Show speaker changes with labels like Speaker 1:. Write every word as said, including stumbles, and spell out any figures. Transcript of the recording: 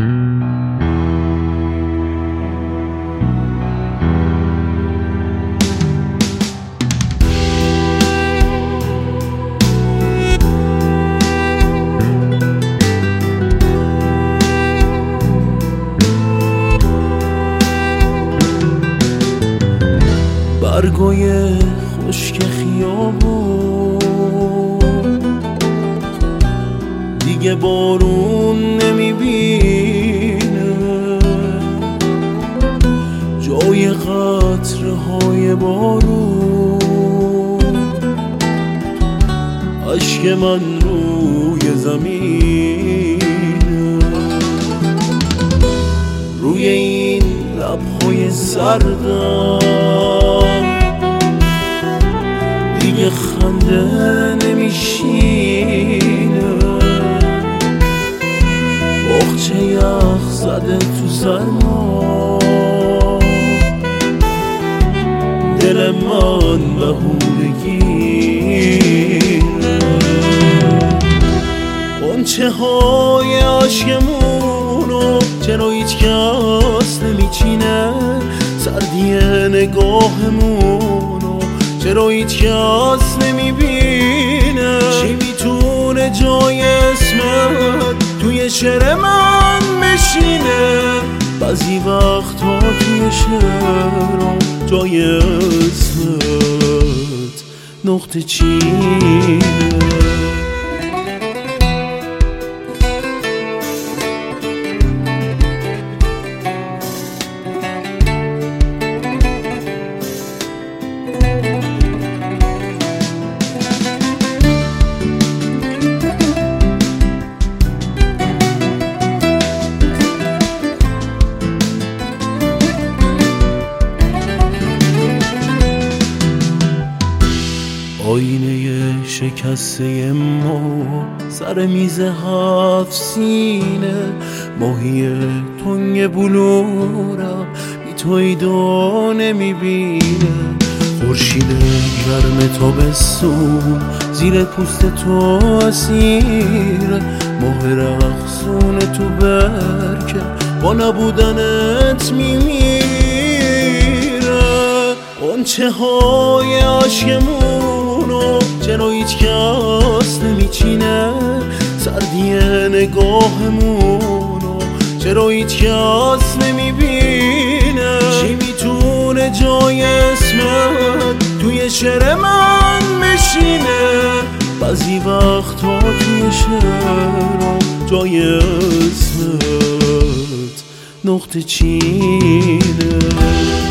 Speaker 1: برگای خشک خیابون دیگه بارون نمیبینه، جای قطره‌های بارون اشک من روی زمینه، روی این لب‌های سردم دیگه خنده نمیشینه، بخچه یخ زده تو سرما، دل من بهونگیره، غنچه های عشقمونو چرا هیچ کس نمیچینه، سردی نگاهمونو چرا هیچ کس نمیبینه، چی میتونه جای اسمت توی شعر من بشینه، بعضی وقتا توی شعرم جای اسمت نقطه چینه. آینه شکسته ما سر میز هفت سینه، ماهی تنگ بلورم بی توی دو نمیبینه، خورشید گرم تابستون زیر پوست تو اسیره، ماه رقصون تو برکه با نبودنت میمیره، غنچه های عشقمونو چرا هیچ کس نمیچینه، سردی نگاهمونو چرا هیچ کس نمیبینه، چی میتونه جای اسمت توی شعر من بشینه، بعضی وقتا توی شعرم جای اسمت نقطه چینه.